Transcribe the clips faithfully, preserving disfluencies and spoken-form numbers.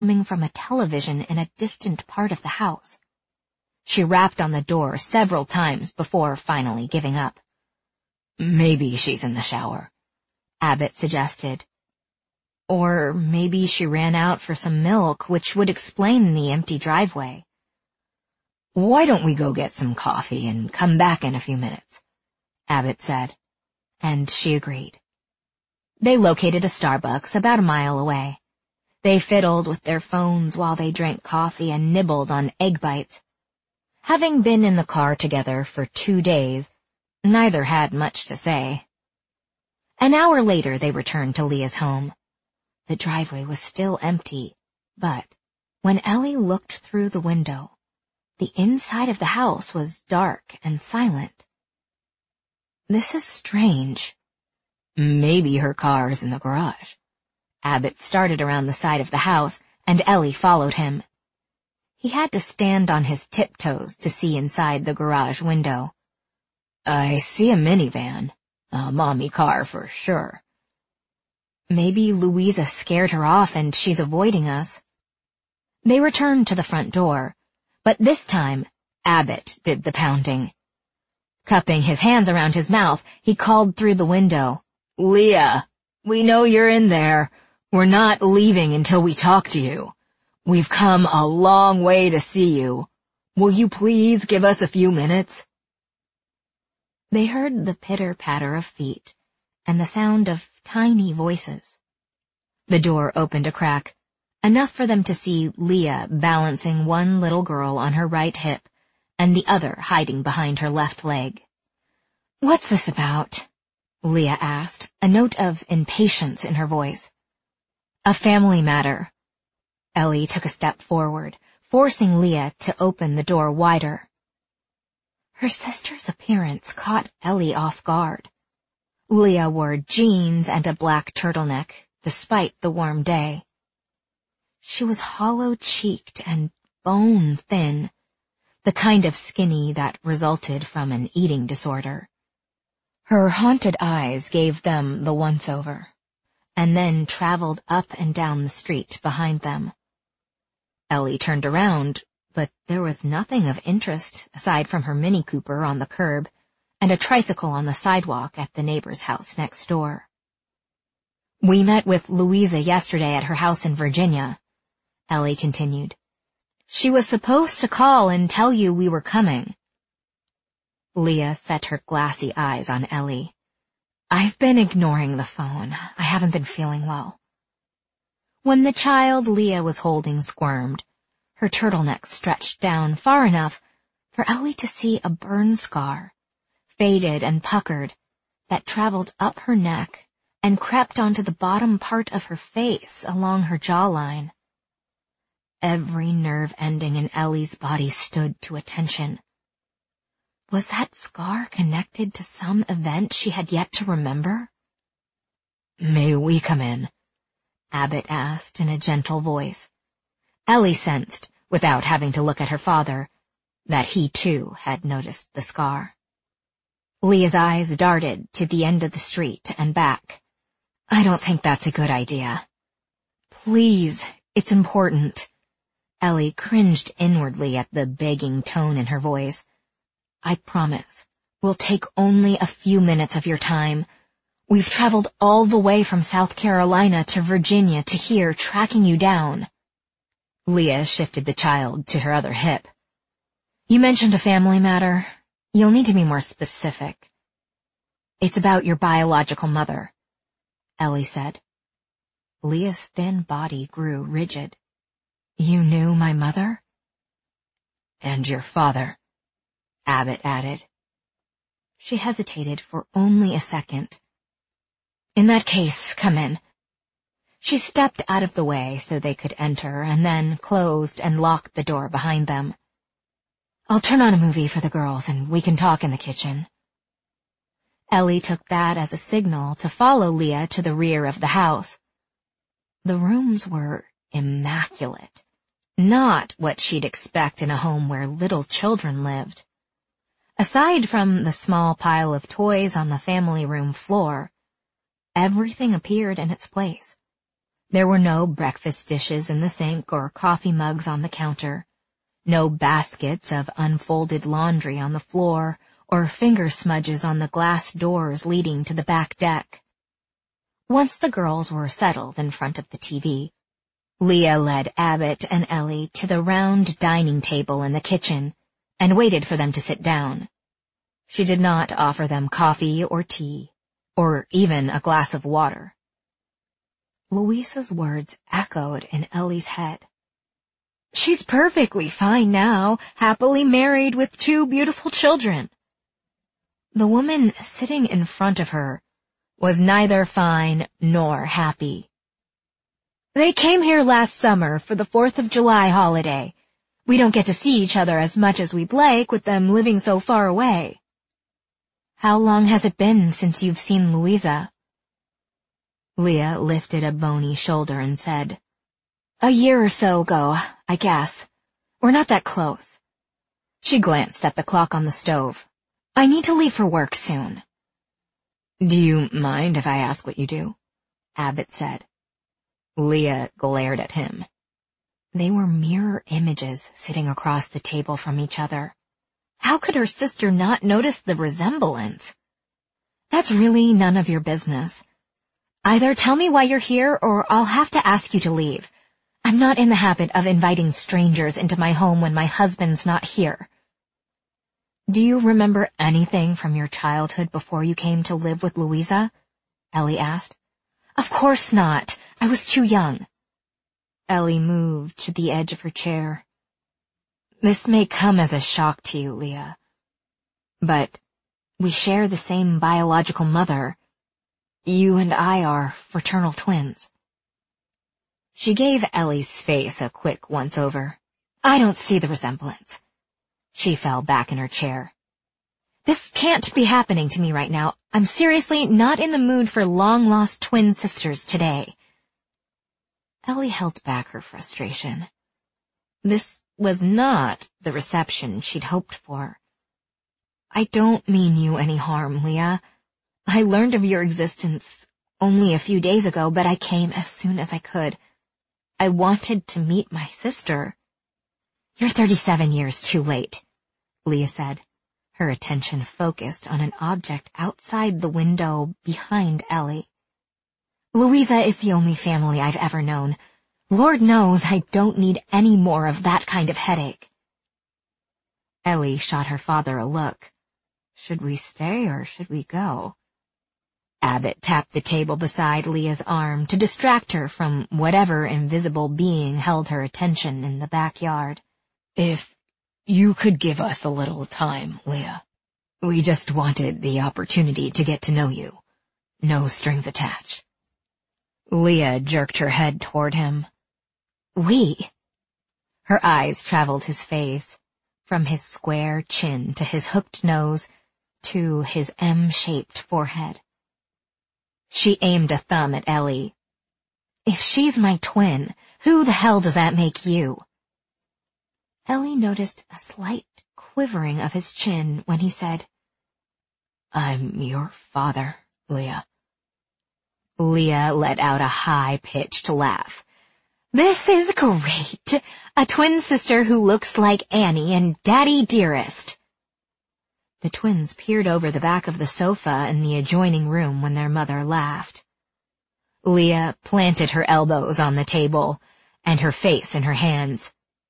coming from a television in a distant part of the house. She rapped on the door several times before finally giving up. "Maybe she's in the shower," Abbott suggested. Or maybe she ran out for some milk, which would explain the empty driveway. "Why don't we go get some coffee and come back in a few minutes?" Abbott said, and she agreed. They located a Starbucks about a mile away. They fiddled with their phones while they drank coffee and nibbled on egg bites. Having been in the car together for two days, neither had much to say. An hour later they returned to Leah's home. The driveway was still empty, but when Ellie looked through the window, the inside of the house was dark and silent. "This is strange." "Maybe her car's in the garage." Abbott started around the side of the house, and Ellie followed him. He had to stand on his tiptoes to see inside the garage window. "I see a minivan. A mommy car for sure." "Maybe Louisa scared her off and she's avoiding us." They returned to the front door, but this time Abbott did the pounding. Cupping his hands around his mouth, he called through the window, "Leah, we know you're in there. We're not leaving until we talk to you. We've come a long way to see you. Will you please give us a few minutes?" They heard the pitter-patter of feet and the sound of tiny voices. The door opened a crack, enough for them to see Leah balancing one little girl on her right hip and the other hiding behind her left leg. "What's this about?" Leah asked, a note of impatience in her voice. "A family matter." Ellie took a step forward, forcing Leah to open the door wider. Her sister's appearance caught Ellie off guard. Leah wore jeans and a black turtleneck, despite the warm day. She was hollow-cheeked and bone-thin, the kind of skinny that resulted from an eating disorder. Her haunted eyes gave them the once-over, and then traveled up and down the street behind them. Ellie turned around, but there was nothing of interest aside from her Mini Cooper on the curb and a tricycle on the sidewalk at the neighbor's house next door. "We met with Louisa yesterday at her house in Virginia," Ellie continued. "She was supposed to call and tell you we were coming." Leah set her glassy eyes on Ellie. "I've been ignoring the phone. I haven't been feeling well." When the child Leah was holding squirmed, her turtleneck stretched down far enough for Ellie to see a burn scar, faded and puckered, that traveled up her neck and crept onto the bottom part of her face along her jawline. Every nerve ending in Ellie's body stood to attention. Was that scar connected to some event she had yet to remember? "May we come in?" Abbott asked in a gentle voice. Ellie sensed, without having to look at her father, that he too had noticed the scar. Leah's eyes darted to the end of the street and back. "I don't think that's a good idea." "Please, it's important." Ellie cringed inwardly at the begging tone in her voice. "I promise, we'll take only a few minutes of your time. We've traveled all the way from South Carolina to Virginia to here, tracking you down." Leah shifted the child to her other hip. "You mentioned a family matter. You'll need to be more specific." "It's about your biological mother," Ellie said. Leah's thin body grew rigid. "You knew my mother?" "And your father," Abbott added. She hesitated for only a second. "In that case, come in." She stepped out of the way so they could enter and then closed and locked the door behind them. "I'll turn on a movie for the girls and we can talk in the kitchen." Ellie took that as a signal to follow Leah to the rear of the house. The rooms were immaculate, not what she'd expect in a home where little children lived. Aside from the small pile of toys on the family room floor, everything appeared in its place. There were no breakfast dishes in the sink or coffee mugs on the counter, no baskets of unfolded laundry on the floor or finger smudges on the glass doors leading to the back deck. Once the girls were settled in front of the T V, Leah led Abbott and Ellie to the round dining table in the kitchen and waited for them to sit down. She did not offer them coffee or tea, or even a glass of water. Louisa's words echoed in Ellie's head. She's perfectly fine now, happily married with two beautiful children. The woman sitting in front of her was neither fine nor happy. They came here last summer for the Fourth of July holiday. We don't get to see each other as much as we'd like with them living so far away. How long has it been since you've seen Louisa? Leah lifted a bony shoulder and said, A year or so ago, I guess. We're not that close. She glanced at the clock on the stove. I need to leave for work soon. Do you mind if I ask what you do? Abbott said. Leah glared at him. They were mirror images sitting across the table from each other. How could her sister not notice the resemblance? That's really none of your business. Either tell me why you're here or I'll have to ask you to leave. I'm not in the habit of inviting strangers into my home when my husband's not here. Do you remember anything from your childhood before you came to live with Louisa? Ellie asked. Of course not. I was too young. Ellie moved to the edge of her chair. This may come as a shock to you, Leah, but we share the same biological mother. You and I are fraternal twins. She gave Ellie's face a quick once-over. I don't see the resemblance. She fell back in her chair. This can't be happening to me right now. I'm seriously not in the mood for long-lost twin sisters today. Ellie held back her frustration. This was not the reception she'd hoped for. I don't mean you any harm, Leah. I learned of your existence only a few days ago, but I came as soon as I could. I wanted to meet my sister. You're thirty-seven years too late, Leah said, her attention focused on an object outside the window behind Ellie. Louisa is the only family I've ever known. Lord knows I don't need any more of that kind of headache. Ellie shot her father a look. Should we stay or should we go? Abbott tapped the table beside Leah's arm to distract her from whatever invisible being held her attention in the backyard. If you could give us a little time, Leah. We just wanted the opportunity to get to know you. No strings attached. Leah jerked her head toward him. We? Her eyes traveled his face, from his square chin to his hooked nose to his M-shaped forehead. She aimed a thumb at Ellie. If she's my twin, who the hell does that make you? Ellie noticed a slight quivering of his chin when he said, I'm your father, Leah. Leah let out a high-pitched laugh. This is great. A twin sister who looks like Annie and Daddy Dearest. The twins peered over the back of the sofa in the adjoining room when their mother laughed. Leah planted her elbows on the table and her face in her hands.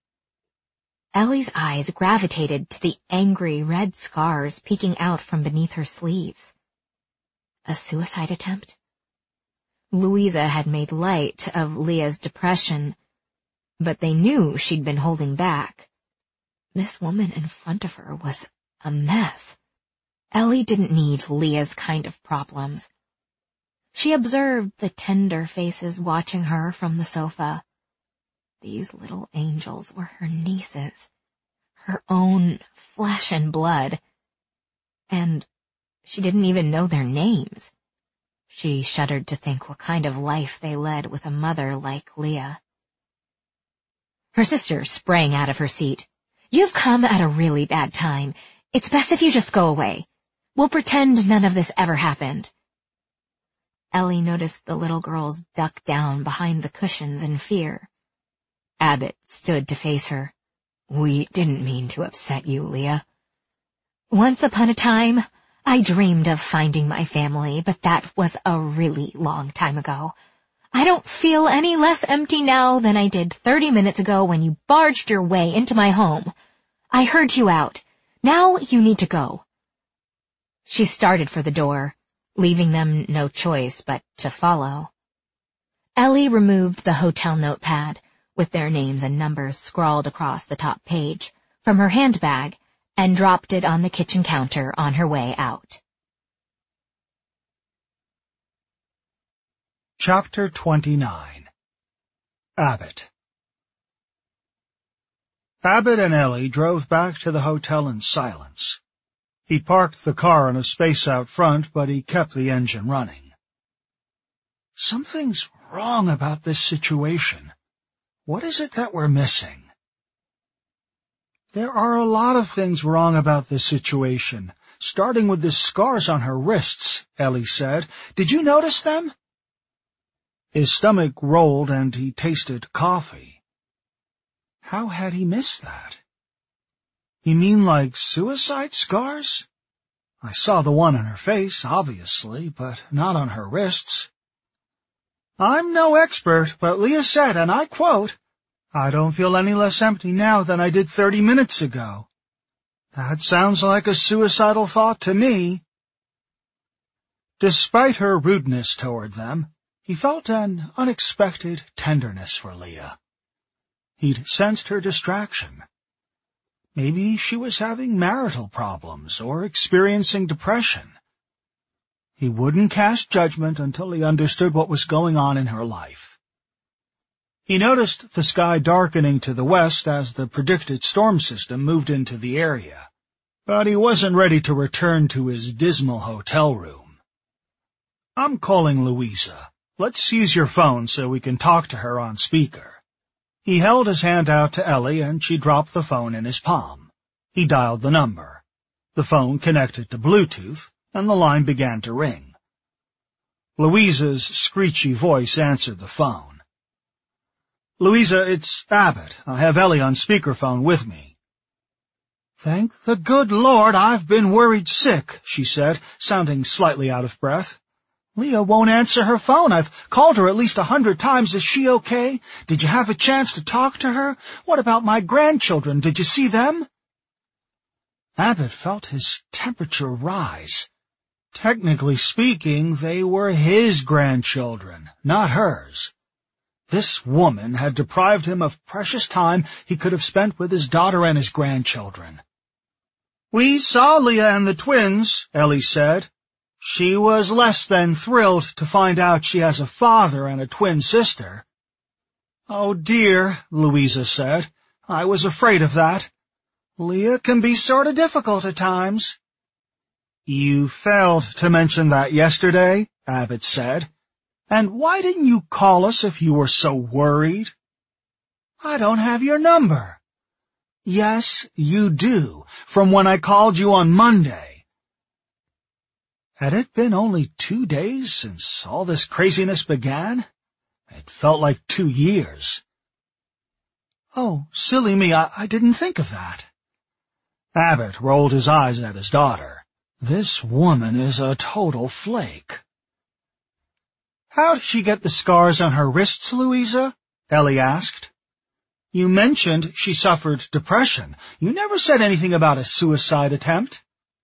Ellie's eyes gravitated to the angry red scars peeking out from beneath her sleeves. A suicide attempt? Louisa had made light of Leah's depression, but they knew she'd been holding back. This woman in front of her was a mess. Ellie didn't need Leah's kind of problems. She observed the tender faces watching her from the sofa. These little angels were her nieces, her own flesh and blood, and she didn't even know their names. She shuddered to think what kind of life they led with a mother like Leah. Her sister sprang out of her seat. You've come at a really bad time. It's best if you just go away. We'll pretend none of this ever happened. Ellie noticed the little girls duck down behind the cushions in fear. Abbott stood to face her. "We didn't mean to upset you, Leah." "Once upon a time, I dreamed of finding my family, but that was a really long time ago. I don't feel any less empty now than I did thirty minutes ago when you barged your way into my home. I heard you out. Now you need to go." She started for the door, leaving them no choice but to follow. Ellie removed the hotel notepad, with their names and numbers scrawled across the top page, from her handbag, and dropped it on the kitchen counter on her way out. Chapter twenty-nine. Abbott. Abbott and Ellie drove back to the hotel in silence. He parked the car in a space out front, but he kept the engine running. Something's wrong about this situation. What is it that we're missing? There are a lot of things wrong about this situation, starting with the scars on her wrists, Ellie said. Did you notice them? His stomach rolled and he tasted coffee. How had he missed that? You mean like suicide scars? I saw the one on her face, obviously, but not on her wrists. I'm no expert, but Leah said, and I quote, "I don't feel any less empty now than I did thirty minutes ago." That sounds like a suicidal thought to me. Despite her rudeness toward them, he felt an unexpected tenderness for Leah. He'd sensed her distraction. Maybe she was having marital problems or experiencing depression. He wouldn't cast judgment until he understood what was going on in her life. He noticed the sky darkening to the west as the predicted storm system moved into the area, but he wasn't ready to return to his dismal hotel room. "I'm calling Louisa. Let's use your phone so we can talk to her on speaker." He held his hand out to Ellie, and she dropped the phone in his palm. He dialed the number. The phone connected to Bluetooth, and the line began to ring. Louisa's screechy voice answered the phone. "Louisa, it's Abbott. I have Ellie on speakerphone with me." "Thank the good Lord I've been worried sick," she said, sounding slightly out of breath. "Leah won't answer her phone. I've called her at least a hundred times. Is she okay? Did you have a chance to talk to her? What about my grandchildren? Did you see them?" Abbott felt his temperature rise. Technically speaking, they were his grandchildren, not hers. This woman had deprived him of precious time he could have spent with his daughter and his grandchildren. "We saw Leah and the twins," Ellie said. "She was less than thrilled to find out she has a father and a twin sister." "Oh, dear," Louisa said. "I was afraid of that. Leah can be sort of difficult at times." "You failed to mention that yesterday," Abbott said. "And why didn't you call us if you were so worried?" "I don't have your number." "Yes, you do, from when I called you on Monday." Had it been only two days since all this craziness began? It felt like two years. "Oh, silly me, I, I didn't think of that." Abbott rolled his eyes at his daughter. This woman is a total flake. "How did she get the scars on her wrists, Louisa?" Ellie asked. "You mentioned she suffered depression. You never said anything about a suicide attempt."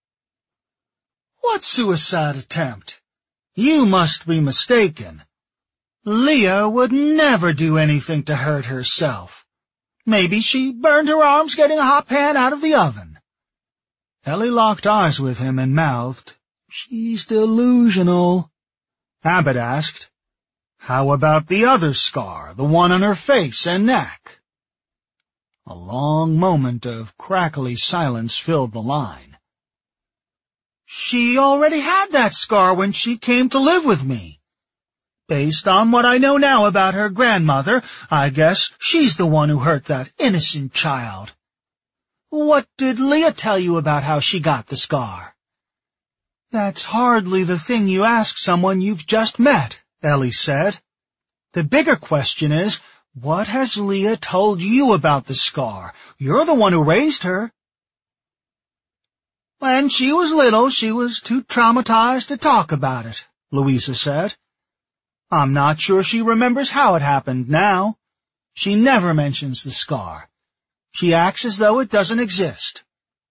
"What suicide attempt? You must be mistaken. Leah would never do anything to hurt herself. Maybe she burned her arms getting a hot pan out of the oven." Ellie locked eyes with him and mouthed, "She's delusional." Abbott asked, "How about the other scar, the one on her face and neck?" A long moment of crackly silence filled the line. "She already had that scar when she came to live with me. Based on what I know now about her grandmother, I guess she's the one who hurt that innocent child. What did Leah tell you about how she got the scar?" That's hardly the thing you ask someone you've just met, Ellie said. The bigger question is, what has Leah told you about the scar? You're the one who raised her. When she was little, she was too traumatized to talk about it, Louisa said. I'm not sure she remembers how it happened now. She never mentions the scar. She acts as though it doesn't exist.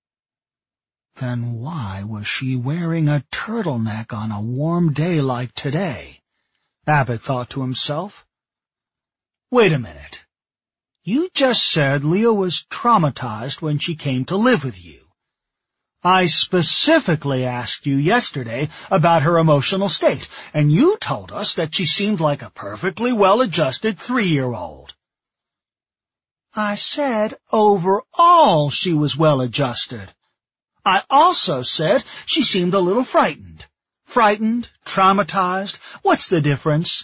Then why was she wearing a turtleneck on a warm day like today? Abbott thought to himself. Wait a minute. You just said Leah was traumatized when she came to live with you. I specifically asked you yesterday about her emotional state, and you told us that she seemed like a perfectly well-adjusted three-year-old. I said overall she was well-adjusted. I also said she seemed a little frightened. Frightened, traumatized, what's the difference?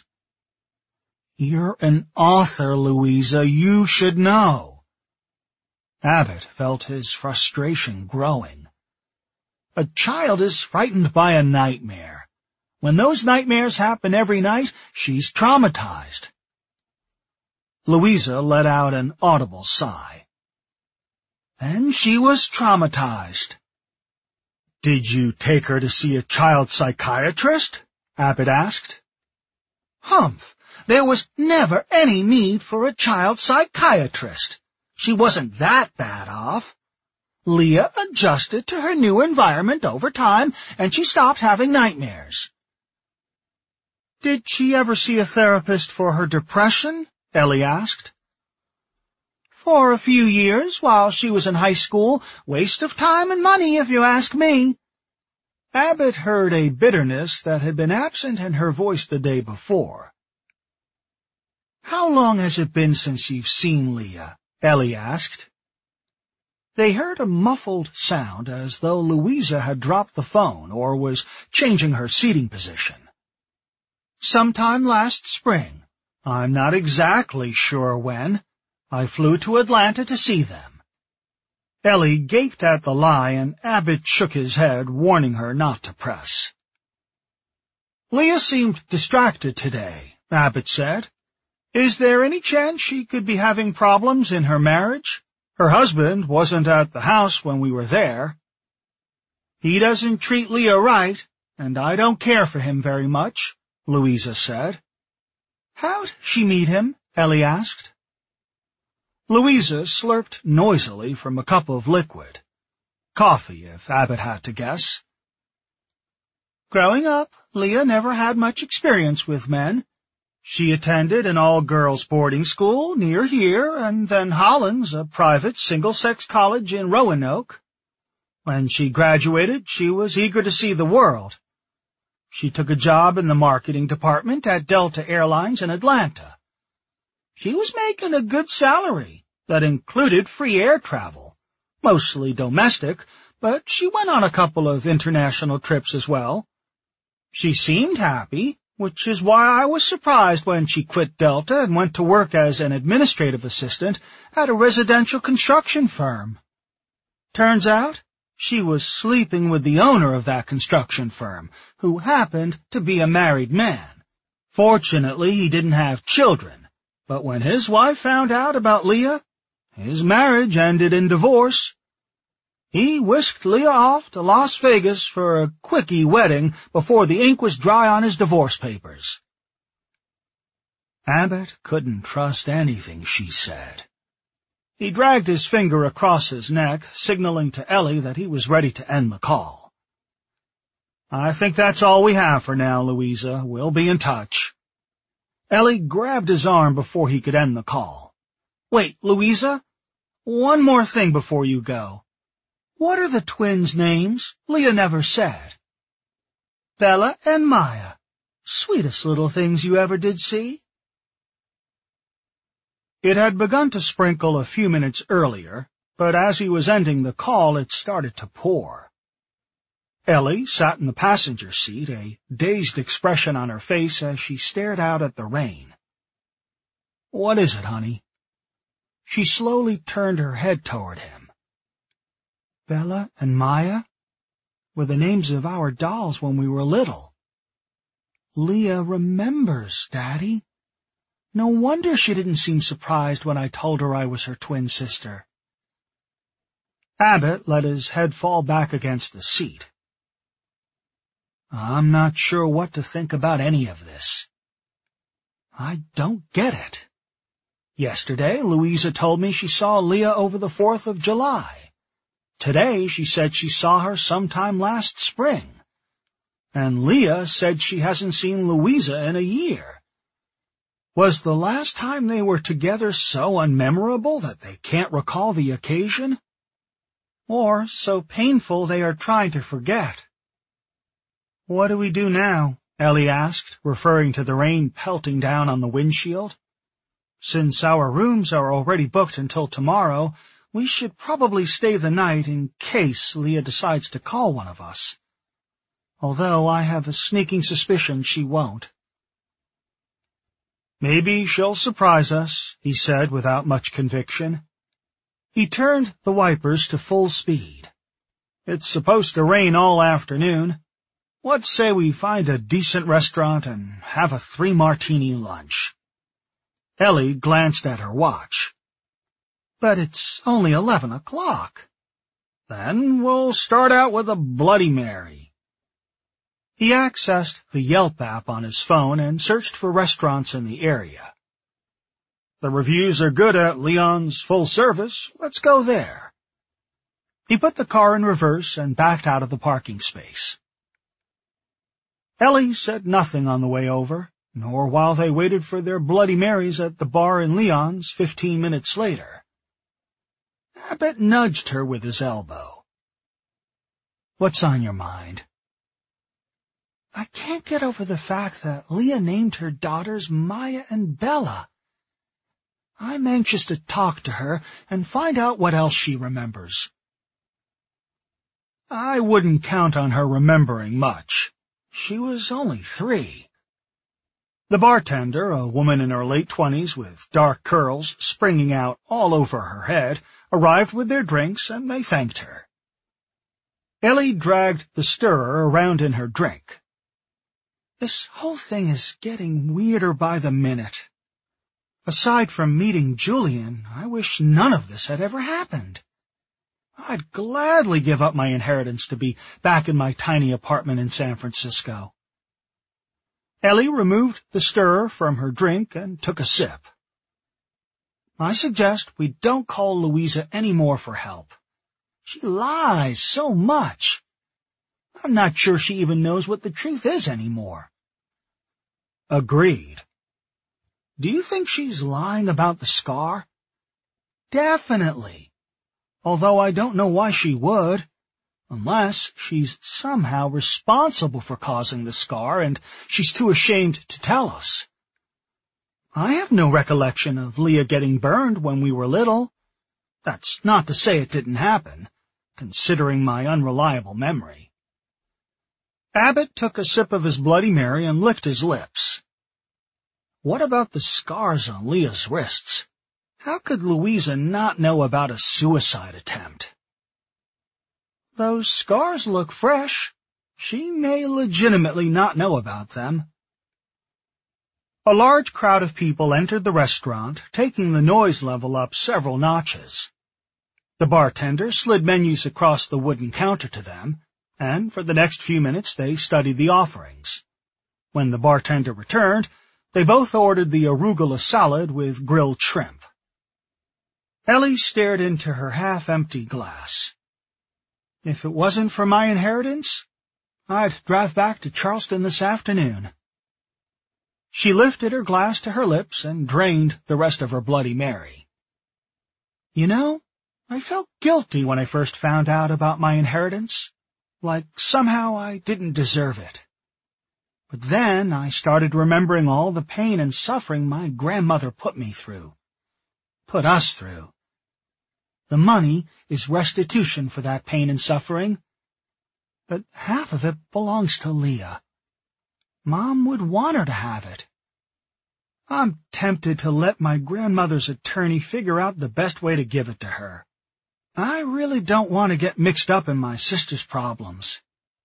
You're an author, Louisa. You should know. Abbott felt his frustration growing. A child is frightened by a nightmare. When those nightmares happen every night, she's traumatized. Louisa let out an audible sigh. Then she was traumatized. Did you take her to see a child psychiatrist? Abbott asked. Humph! There was never any need for a child psychiatrist. She wasn't that bad off. Leah adjusted to her new environment over time, and she stopped having nightmares. Did she ever see a therapist for her depression? Ellie asked. For a few years, while she was in high school. Waste of time and money, if you ask me. Abbott heard a bitterness that had been absent in her voice the day before. How long has it been since you've seen Leah? Ellie asked. They heard a muffled sound as though Louisa had dropped the phone or was changing her seating position. Sometime last spring. I'm not exactly sure when. I flew to Atlanta to see them. Ellie gaped at the lie, and Abbott shook his head, warning her not to press. Leah seemed distracted today, Abbott said. Is there any chance she could be having problems in her marriage? Her husband wasn't at the house when we were there. He doesn't treat Leah right, and I don't care for him very much, Louisa said. How'd she meet him? Ellie asked. Louisa slurped noisily from a cup of liquid. Coffee, if Abbott had to guess. Growing up, Leah never had much experience with men. She attended an all-girls boarding school near here, and then Hollins, a private single-sex college in Roanoke. When she graduated, she was eager to see the world. She took a job in the marketing department at Delta Airlines in Atlanta. She was making a good salary that included free air travel, mostly domestic, but she went on a couple of international trips as well. She seemed happy, which is why I was surprised when she quit Delta and went to work as an administrative assistant at a residential construction firm. Turns out, she was sleeping with the owner of that construction firm, who happened to be a married man. Fortunately, he didn't have children, but when his wife found out about Leah, his marriage ended in divorce. He whisked Leah off to Las Vegas for a quickie wedding before the ink was dry on his divorce papers. Abbott couldn't trust anything she said. He dragged his finger across his neck, signaling to Ellie that he was ready to end the call. I think that's all we have for now, Louisa. We'll be in touch. Ellie grabbed his arm before he could end the call. Wait, Louisa, one more thing before you go. What are the twins' names? Leah never said. Bella and Maya. Sweetest little things you ever did see. It had begun to sprinkle a few minutes earlier, but as he was ending the call, it started to pour. Ellie sat in the passenger seat, a dazed expression on her face as she stared out at the rain. What is it, honey? She slowly turned her head toward him. Bella and Maya? were the names of our dolls when we were little. Leah remembers, Daddy. No wonder she didn't seem surprised when I told her I was her twin sister. Abbott let his head fall back against the seat. I'm not sure what to think about any of this. I don't get it. Yesterday, Louisa told me she saw Leah over the fourth of July. Today, she said she saw her sometime last spring. And Leah said she hasn't seen Louisa in a year. Was the last time they were together so unmemorable that they can't recall the occasion? Or so painful they are trying to forget? What do we do now? Ellie asked, referring to the rain pelting down on the windshield. Since our rooms are already booked until tomorrow, we should probably stay the night in case Leah decides to call one of us. Although I have a sneaking suspicion she won't. Maybe she'll surprise us, he said without much conviction. He turned the wipers to full speed. It's supposed to rain all afternoon. What say we find a decent restaurant and have a three-martini lunch? Ellie glanced at her watch. But it's only eleven o'clock. Then we'll start out with a Bloody Mary. He accessed the Yelp app on his phone and searched for restaurants in the area. The reviews are good at Leon's Full Service. Let's go there. He put the car in reverse and backed out of the parking space. Ellie said nothing on the way over, nor while they waited for their Bloody Marys at the bar in Leon's fifteen minutes later. Abbott nudged her with his elbow. What's on your mind? I can't get over the fact that Leah named her daughters Maya and Bella. I'm anxious to talk to her and find out what else she remembers. I wouldn't count on her remembering much. She was only three. The bartender, a woman in her late twenties with dark curls springing out all over her head, arrived with their drinks, and they thanked her. Ellie dragged the stirrer around in her drink. This whole thing is getting weirder by the minute. Aside from meeting Julian, I wish none of this had ever happened. I'd gladly give up my inheritance to be back in my tiny apartment in San Francisco. Ellie removed the stirrer from her drink and took a sip. I suggest we don't call Louisa any more for help. She lies so much. I'm not sure she even knows what the truth is anymore. Agreed. Do you think she's lying about the scar? Definitely. Although I don't know why she would, unless she's somehow responsible for causing the scar and she's too ashamed to tell us. I have no recollection of Leah getting burned when we were little. That's not to say it didn't happen, considering my unreliable memory. Abbott took a sip of his Bloody Mary and licked his lips. What about the scars on Leah's wrists? How could Louisa not know about a suicide attempt? Those scars look fresh. She may legitimately not know about them. A large crowd of people entered the restaurant, taking the noise level up several notches. The bartender slid menus across the wooden counter to them, and for the next few minutes they studied the offerings. When the bartender returned, they both ordered the arugula salad with grilled shrimp. Ellie stared into her half-empty glass. If it wasn't for my inheritance, I'd drive back to Charleston this afternoon. She lifted her glass to her lips and drained the rest of her Bloody Mary. You know, I felt guilty when I first found out about my inheritance, like somehow I didn't deserve it. But then I started remembering all the pain and suffering my grandmother put me through, put us through. The money is restitution for that pain and suffering, but half of it belongs to Leah. Mom would want her to have it. I'm tempted to let my grandmother's attorney figure out the best way to give it to her. I really don't want to get mixed up in my sister's problems.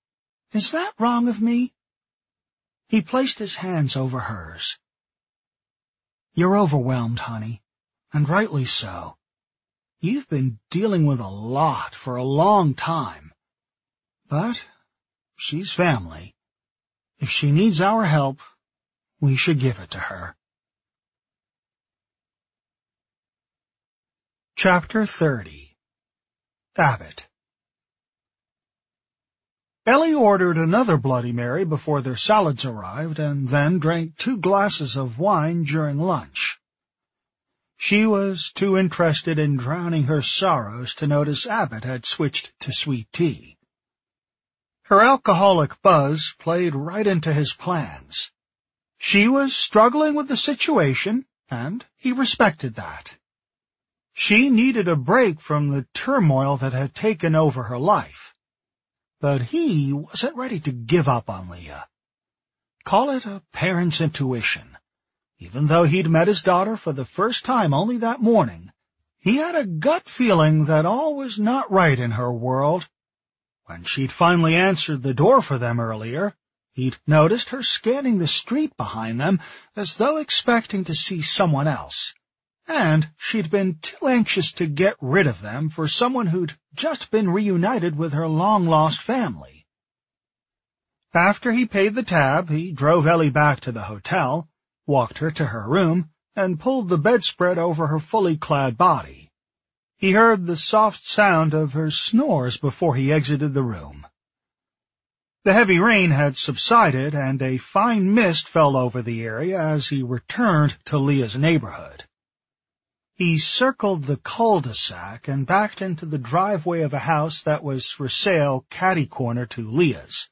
Is that wrong of me?" He placed his hands over hers. "You're overwhelmed, honey, and rightly so. You've been dealing with a lot for a long time. But she's family. If she needs our help, we should give it to her." Chapter thirty. Abbott. Ellie ordered another Bloody Mary before their salads arrived, and then drank two glasses of wine during lunch. She was too interested in drowning her sorrows to notice Abbott had switched to sweet tea. Her alcoholic buzz played right into his plans. She was struggling with the situation, and he respected that. She needed a break from the turmoil that had taken over her life. But he wasn't ready to give up on Leah. Call it a parent's intuition. Even though he'd met his daughter for the first time only that morning, he had a gut feeling that all was not right in her world. When she'd finally answered the door for them earlier, he'd noticed her scanning the street behind them as though expecting to see someone else. And she'd been too anxious to get rid of them for someone who'd just been reunited with her long-lost family. After he paid the tab, he drove Ellie back to the hotel, walked her to her room, and pulled the bedspread over her fully clad body. He heard the soft sound of her snores before he exited the room. The heavy rain had subsided, and a fine mist fell over the area as he returned to Leah's neighborhood. He circled the cul-de-sac and backed into the driveway of a house that was for sale catty-corner to Leah's.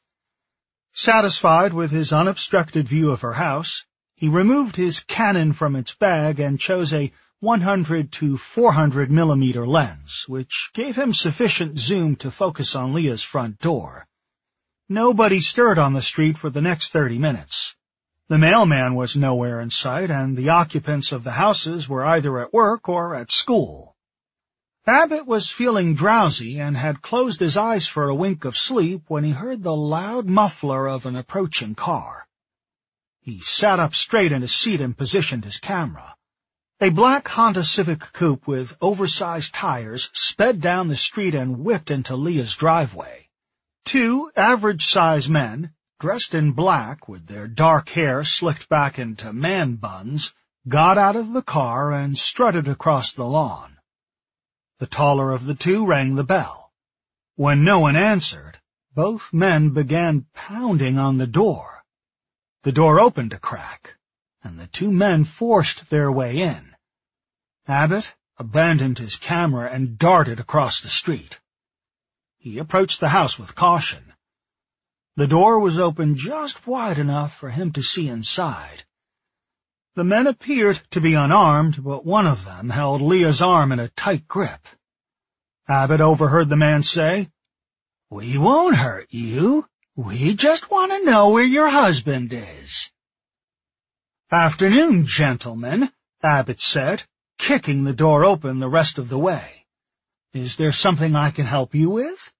Satisfied with his unobstructed view of her house, he removed his Canon from its bag and chose a one hundred to four hundred millimeter lens, which gave him sufficient zoom to focus on Leah's front door. Nobody stirred on the street for the next thirty minutes. The mailman was nowhere in sight, and the occupants of the houses were either at work or at school. Abbott was feeling drowsy and had closed his eyes for a wink of sleep when he heard the loud muffler of an approaching car. He sat up straight in his seat and positioned his camera. A black Honda Civic coupe with oversized tires sped down the street and whipped into Leah's driveway. Two average-sized men, dressed in black with their dark hair slicked back into man buns, got out of the car and strutted across the lawn. The taller of the two rang the bell. When no one answered, both men began pounding on the door. The door opened a crack, and the two men forced their way in. Abbott abandoned his camera and darted across the street. He approached the house with caution. The door was open just wide enough for him to see inside. The men appeared to be unarmed, but one of them held Leah's arm in a tight grip. Abbott overheard the man say, "We won't hurt you. We just want to know where your husband is." "Afternoon, gentlemen," Abbott said, kicking the door open the rest of the way. "Is there something I can help you with?"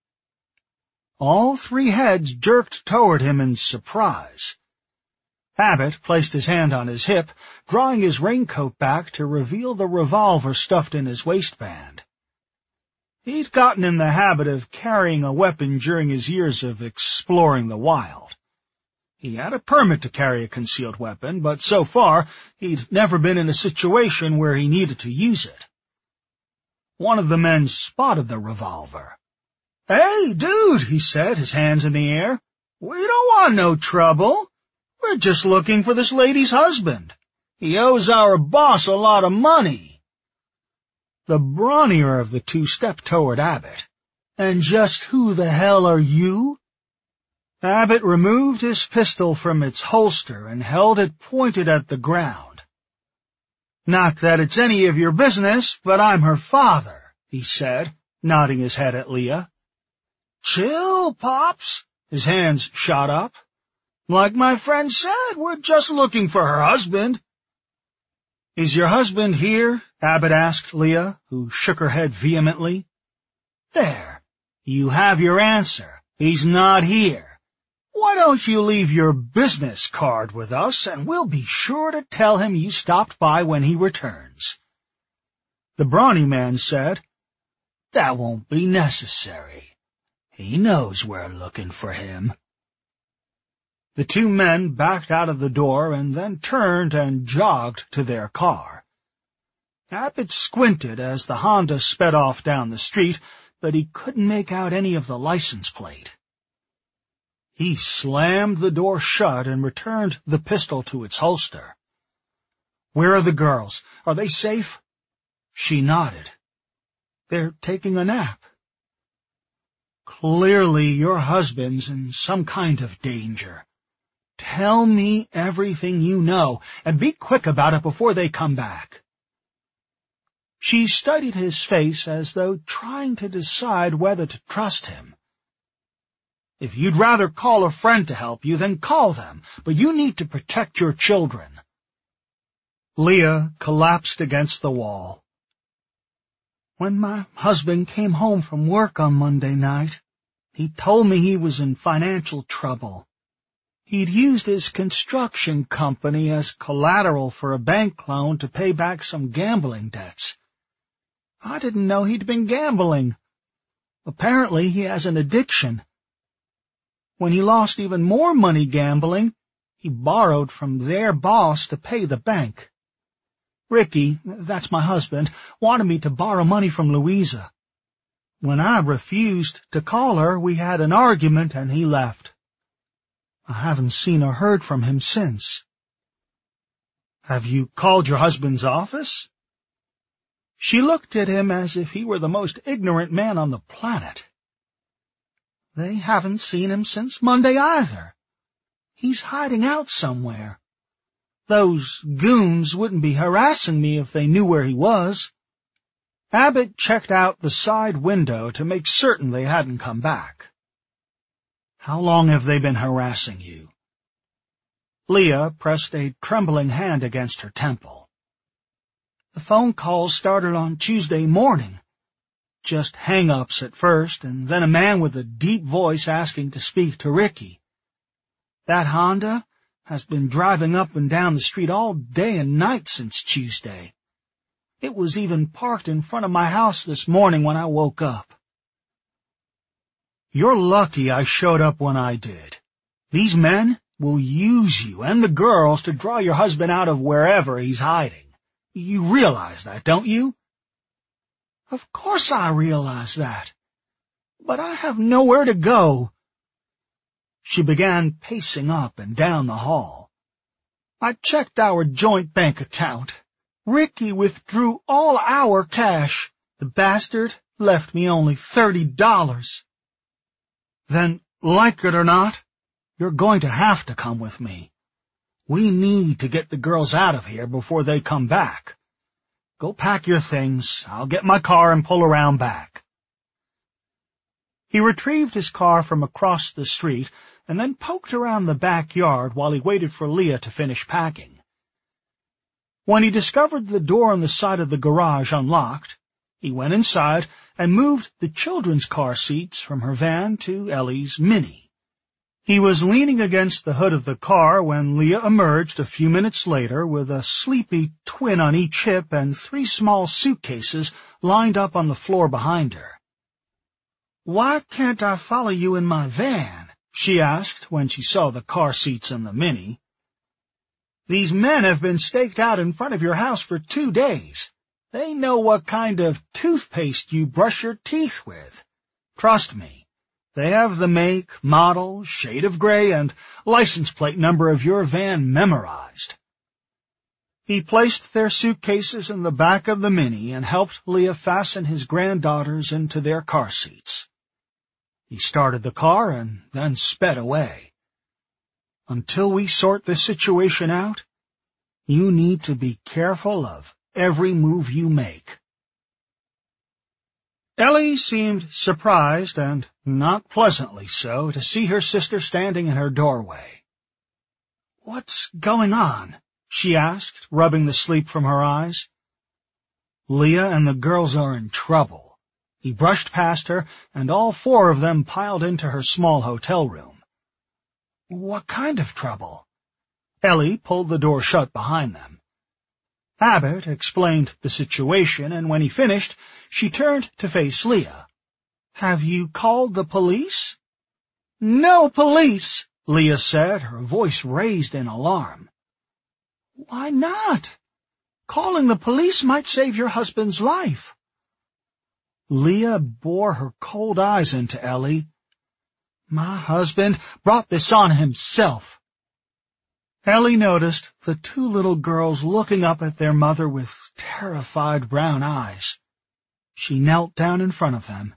All three heads jerked toward him in surprise. Abbott placed his hand on his hip, drawing his raincoat back to reveal the revolver stuffed in his waistband. He'd gotten in the habit of carrying a weapon during his years of exploring the wild. He had a permit to carry a concealed weapon, but so far he'd never been in a situation where he needed to use it. One of the men spotted the revolver. "Hey, dude," he said, his hands in the air. "We don't want no trouble. We're just looking for this lady's husband. He owes our boss a lot of money." The brawnier of the two stepped toward Abbott. "And just who the hell are you?" Abbott removed his pistol from its holster and held it pointed at the ground. "Not that it's any of your business, but I'm her father," he said, nodding his head at Leah. "Chill, Pops." His hands shot up. "Like my friend said, we're just looking for her husband." "Is your husband here?" Abbott asked Leah, who shook her head vehemently. "There. You have your answer. He's not here. Why don't you leave your business card with us, and we'll be sure to tell him you stopped by when he returns." The brawny man said, "That won't be necessary. He knows we're looking for him." The two men backed out of the door and then turned and jogged to their car. Abbott squinted as the Honda sped off down the street, but he couldn't make out any of the license plate. He slammed the door shut and returned the pistol to its holster. "Where are the girls? Are they safe?" She nodded. "They're taking a nap." "Clearly your husband's in some kind of danger. Tell me everything you know, and be quick about it before they come back." She studied his face as though trying to decide whether to trust him. "If you'd rather call a friend to help you, then call them, but you need to protect your children." Leah collapsed against the wall. "When my husband came home from work on Monday night, he told me he was in financial trouble. He'd used his construction company as collateral for a bank loan to pay back some gambling debts. I didn't know he'd been gambling. Apparently he has an addiction. When he lost even more money gambling, he borrowed from their boss to pay the bank. Ricky, that's my husband, wanted me to borrow money from Louisa. When I refused to call her, we had an argument and he left. I haven't seen or heard from him since." "Have you called your husband's office?" She looked at him as if he were the most ignorant man on the planet. "They haven't seen him since Monday either. He's hiding out somewhere. Those goons wouldn't be harassing me if they knew where he was." Abbott checked out the side window to make certain they hadn't come back. "How long have they been harassing you?" Leah pressed a trembling hand against her temple. "The phone calls started on Tuesday morning. Just hang-ups at first, and then a man with a deep voice asking to speak to Ricky. That Honda has been driving up and down the street all day and night since Tuesday. It was even parked in front of my house this morning when I woke up." "You're lucky I showed up when I did. These men will use you and the girls to draw your husband out of wherever he's hiding. You realize that, don't you?" "Of course I realize that. But I have nowhere to go." She began pacing up and down the hall. "I checked our joint bank account. Ricky withdrew all our cash. The bastard left me only thirty dollars. "Then, like it or not, you're going to have to come with me. We need to get the girls out of here before they come back. Go pack your things. I'll get my car and pull around back." He retrieved his car from across the street and then poked around the backyard while he waited for Leah to finish packing. When he discovered the door on the side of the garage unlocked, he went inside and moved the children's car seats from her van to Ellie's Mini. He was leaning against the hood of the car when Leah emerged a few minutes later with a sleepy twin on each hip and three small suitcases lined up on the floor behind her. "Why can't I follow you in my van?" she asked when she saw the car seats in the Mini. "These men have been staked out in front of your house for two days. They know what kind of toothpaste you brush your teeth with. Trust me, they have the make, model, shade of gray, and license plate number of your van memorized." He placed their suitcases in the back of the Mini and helped Leah fasten his granddaughters into their car seats. He started the car and then sped away. "Until we sort this situation out, you need to be careful of every move you make." Ellie seemed surprised, and not pleasantly so, to see her sister standing in her doorway. "What's going on?" she asked, rubbing the sleep from her eyes. "Leah and the girls are in trouble." He brushed past her, and all four of them piled into her small hotel room. What kind of trouble? Ellie pulled the door shut behind them. Abbott explained the situation, and when he finished, she turned to face Leah. Have you called the police? No police, Leah said, her voice raised in alarm. Why not? Calling the police might save your husband's life. Leah bore her cold eyes into Ellie. My husband brought this on himself. Ellie noticed the two little girls looking up at their mother with terrified brown eyes. She knelt down in front of them.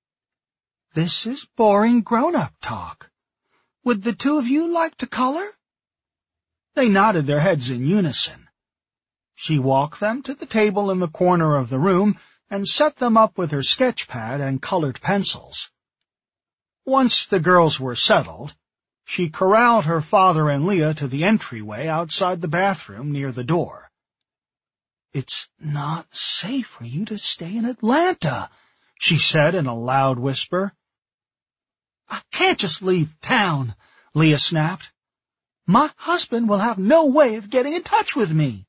This is boring grown-up talk. Would the two of you like to color? They nodded their heads in unison. She walked them to the table in the corner of the room and set them up with her sketch pad and colored pencils. Once the girls were settled, she corralled her father and Leah to the entryway outside the bathroom near the door. It's not safe for you to stay in Atlanta, she said in a loud whisper. I can't just leave town, Leah snapped. My husband will have no way of getting in touch with me.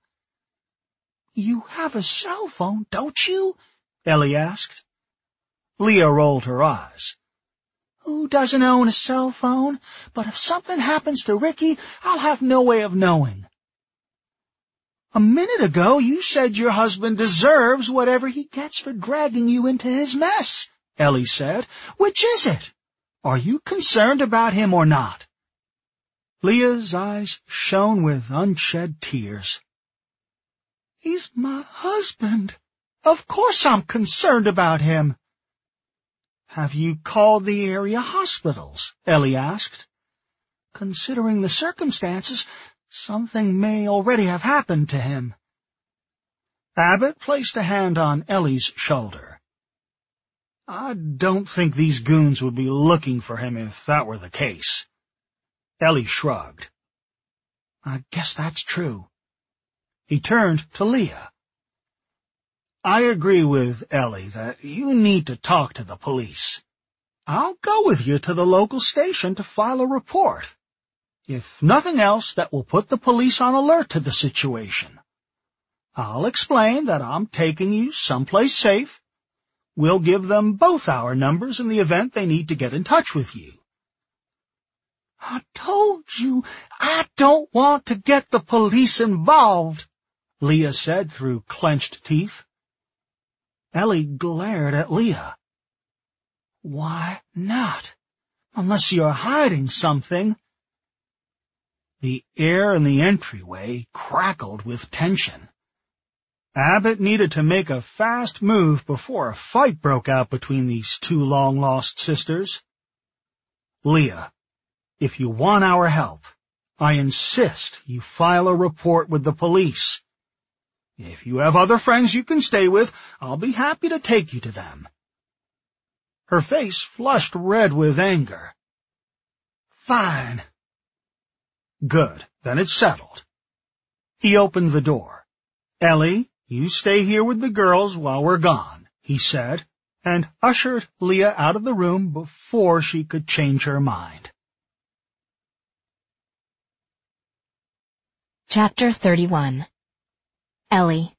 You have a cell phone, don't you? Ellie asked. Leah rolled her eyes. Who doesn't own a cell phone? But if something happens to Ricky, I'll have no way of knowing. A minute ago, you said your husband deserves whatever he gets for dragging you into his mess, Ellie said. Which is it? Are you concerned about him or not? Leah's eyes shone with unshed tears. He's my husband. Of course I'm concerned about him. Have you called the area hospitals? Ellie asked. Considering the circumstances, something may already have happened to him. Abbott placed a hand on Ellie's shoulder. I don't think these goons would be looking for him if that were the case. Ellie shrugged. I guess that's true. He turned to Leah. I agree with Ellie that you need to talk to the police. I'll go with you to the local station to file a report. If nothing else, that will put the police on alert to the situation. I'll explain that I'm taking you someplace safe. We'll give them both our numbers in the event they need to get in touch with you. I told you I don't want to get the police involved, Leah said through clenched teeth. Ellie glared at Leah. Why not? Unless you're hiding something. The air in the entryway crackled with tension. Abbott needed to make a fast move before a fight broke out between these two long-lost sisters. Leah, if you want our help, I insist you file a report with the police. If you have other friends you can stay with, I'll be happy to take you to them. Her face flushed red with anger. Fine. Good, then it's settled. He opened the door. Ellie, you stay here with the girls while we're gone, he said, and ushered Leah out of the room before she could change her mind. Chapter thirty-one. Ellie.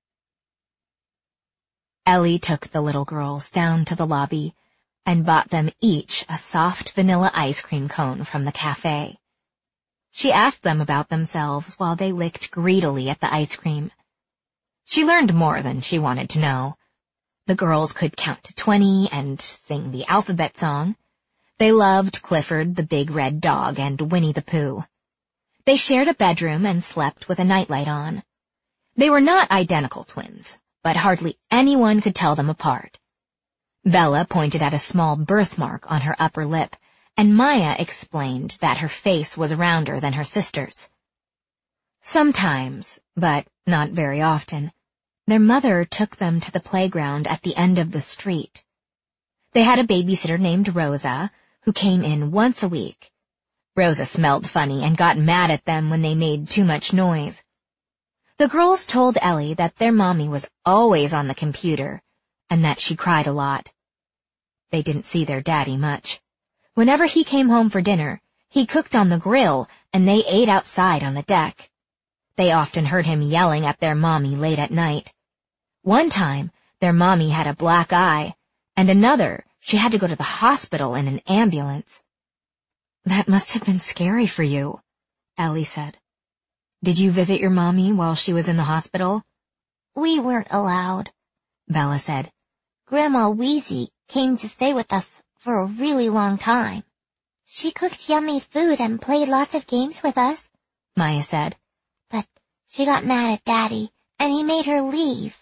Ellie took the little girls down to the lobby and bought them each a soft vanilla ice cream cone from the cafe. She asked them about themselves while they licked greedily at the ice cream. She learned more than she wanted to know. The girls could count to twenty and sing the alphabet song. They loved Clifford the big red dog and Winnie the Pooh. They shared a bedroom and slept with a nightlight on. They were not identical twins, but hardly anyone could tell them apart. Bella pointed at a small birthmark on her upper lip, and Maya explained that her face was rounder than her sister's. Sometimes, but not very often, their mother took them to the playground at the end of the street. They had a babysitter named Rosa, who came in once a week. Rosa smelled funny and got mad at them when they made too much noise. The girls told Ellie that their mommy was always on the computer, and that she cried a lot. They didn't see their daddy much. Whenever he came home for dinner, He cooked on the grill, and they ate outside on the deck. They often heard him yelling at their mommy late at night. One time, their mommy had a black eye, and another, she had to go to the hospital in an ambulance. "That must have been scary for you," Ellie said. "Did you visit your mommy while she was in the hospital?" "We weren't allowed," Bella said. "Grandma Wheezy came to stay with us for a really long time. She cooked yummy food and played lots of games with us," Maya said. "But she got mad at Daddy, and he made her leave."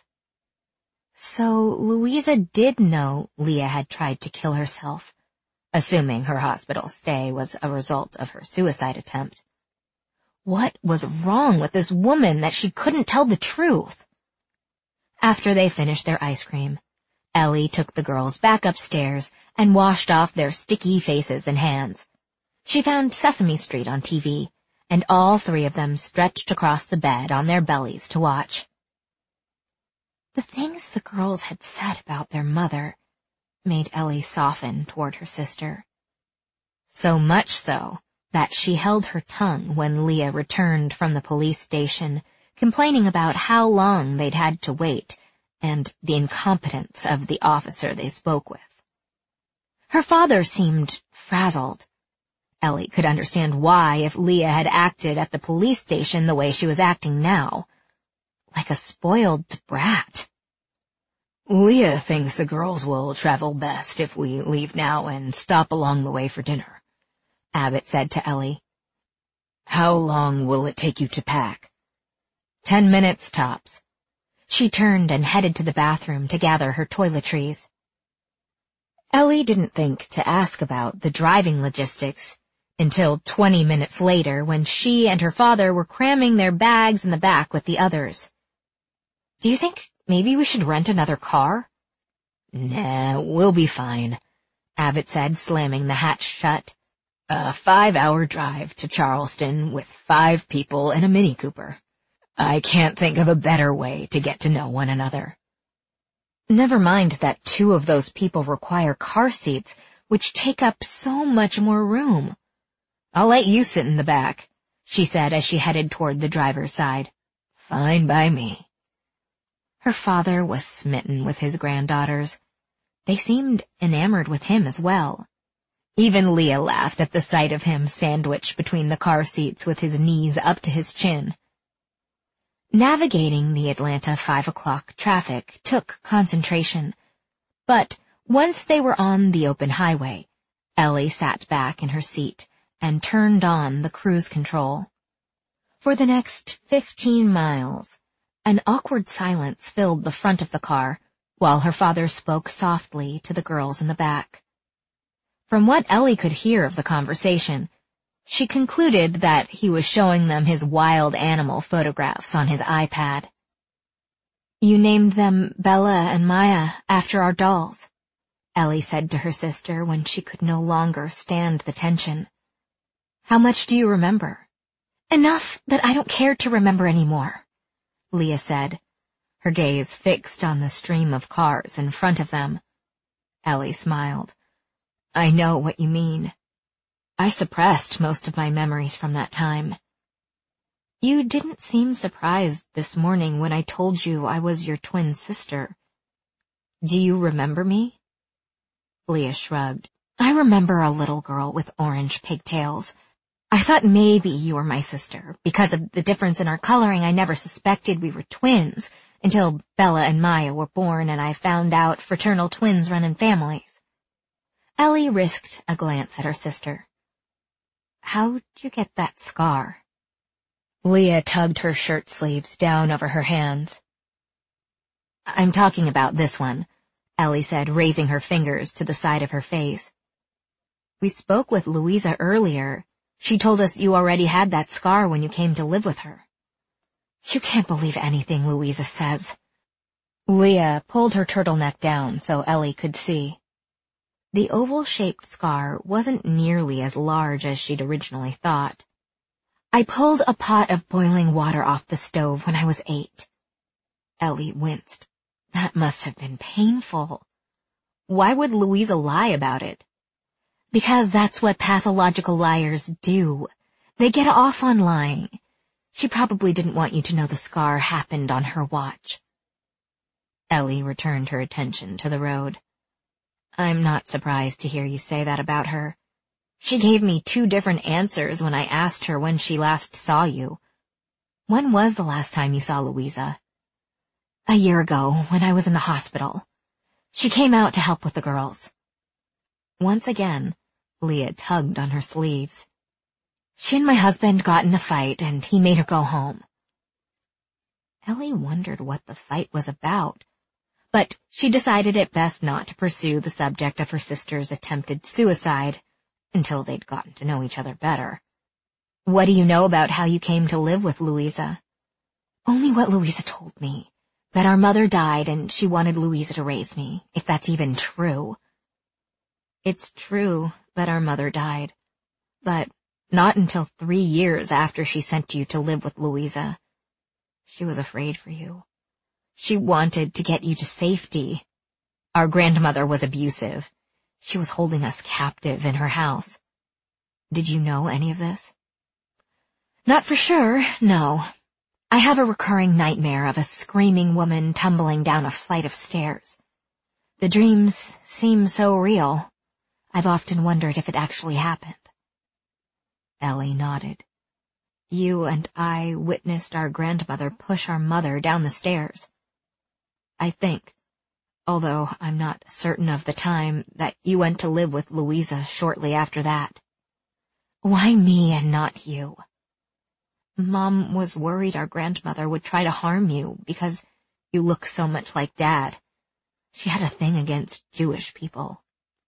So Louisa did know Leah had tried to kill herself, assuming her hospital stay was a result of her suicide attempt. What was wrong with this woman that she couldn't tell the truth? After they finished their ice cream, Ellie took the girls back upstairs and washed off their sticky faces and hands. She found Sesame Street on T V, and all three of them stretched across the bed on their bellies to watch. The things the girls had said about their mother made Ellie soften toward her sister. So much so that she held her tongue when Leah returned from the police station, complaining about how long they'd had to wait and the incompetence of the officer they spoke with. Her father seemed frazzled. Ellie could understand why if Leah had acted at the police station the way she was acting now, like a spoiled brat. "Leah thinks the girls will travel best if we leave now and stop along the way for dinner," Abbott said to Ellie. "How long will it take you to pack?" Ten minutes tops." She turned and headed to the bathroom to gather her toiletries. Ellie didn't think to ask about the driving logistics until twenty minutes later when she and her father were cramming their bags in the back with the others. "Do you think maybe we should rent another car?" "Nah, we'll be fine," Abbott said, slamming the hatch shut. "A five-hour drive to Charleston with five people in a Mini Cooper. I can't think of a better way to get to know one another." Never mind that two of those people require car seats, which take up so much more room. "I'll let you sit in the back," she said as she headed toward the driver's side. "Fine by me." Her father was smitten with his granddaughters. They seemed enamored with him as well. Even Leah laughed at the sight of him sandwiched between the car seats with his knees up to his chin. Navigating the Atlanta five o'clock traffic took concentration, but once they were on the open highway, Ellie sat back in her seat and turned on the cruise control. For the next fifteen miles, an awkward silence filled the front of the car, while her father spoke softly to the girls in the back. From what Ellie could hear of the conversation, she concluded that he was showing them his wild animal photographs on his iPad. "You named them Bella and Maya after our dolls," Ellie said to her sister when she could no longer stand the tension. "How much do you remember?" "Enough that I don't care to remember anymore," Leah said, her gaze fixed on the stream of cars in front of them. Ellie smiled. "I know what you mean. I suppressed most of my memories from that time. You didn't seem surprised this morning when I told you I was your twin sister. Do you remember me?" Leah shrugged. "I remember a little girl with orange pigtails. I thought maybe you were my sister. Because of the difference in our coloring, I never suspected we were twins until Bella and Maya were born and I found out fraternal twins run in families." Ellie risked a glance at her sister. "How'd you get that scar?" Leah tugged her shirt sleeves down over her hands. "I'm talking about this one," Ellie said, raising her fingers to the side of her face. "We spoke with Louisa earlier. She told us you already had that scar when you came to live with her." "You can't believe anything Louisa says." Leah pulled her turtleneck down so Ellie could see. The oval-shaped scar wasn't nearly as large as she'd originally thought. "I pulled a pot of boiling water off the stove when I was eight." Ellie winced. That must have been painful. Why would Louisa lie about it? Because that's what pathological liars do. They get off on lying. She probably didn't want you to know the scar happened on her watch. Ellie returned her attention to the road. I'm not surprised to hear you say that about her. She gave me two different answers when I asked her when she last saw you. When was the last time you saw Louisa? A year ago, when I was in the hospital. She came out to help with the girls. Once again, Leah tugged on her sleeves. She and my husband got in a fight, and he made her go home. Ellie wondered what the fight was about, but she decided it best not to pursue the subject of her sister's attempted suicide until they'd gotten to know each other better. What do you know about how you came to live with Louisa? Only what Louisa told me, that our mother died and she wanted Louisa to raise me, if that's even true. It's true that our mother died, but not until three years after she sent you to live with Louisa. She was afraid for you. She wanted to get you to safety. Our grandmother was abusive. She was holding us captive in her house. Did you know any of this? Not for sure, no. I have a recurring nightmare of a screaming woman tumbling down a flight of stairs. The dreams seem so real. I've often wondered if it actually happened. Ellie nodded. You and I witnessed our grandmother push our mother down the stairs. I think, although I'm not certain of the time, that you went to live with Louisa shortly after that. Why me and not you? Mom was worried our grandmother would try to harm you because you look so much like Dad. She had a thing against Jewish people.